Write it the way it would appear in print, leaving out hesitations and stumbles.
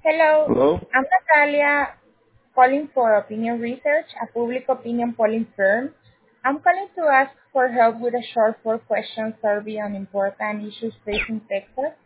Hello, Hello? I'm Natalia, calling for Opinion Research, a public opinion polling firm. I'm calling to ask for help with a short four-question survey on important issues facing Texas.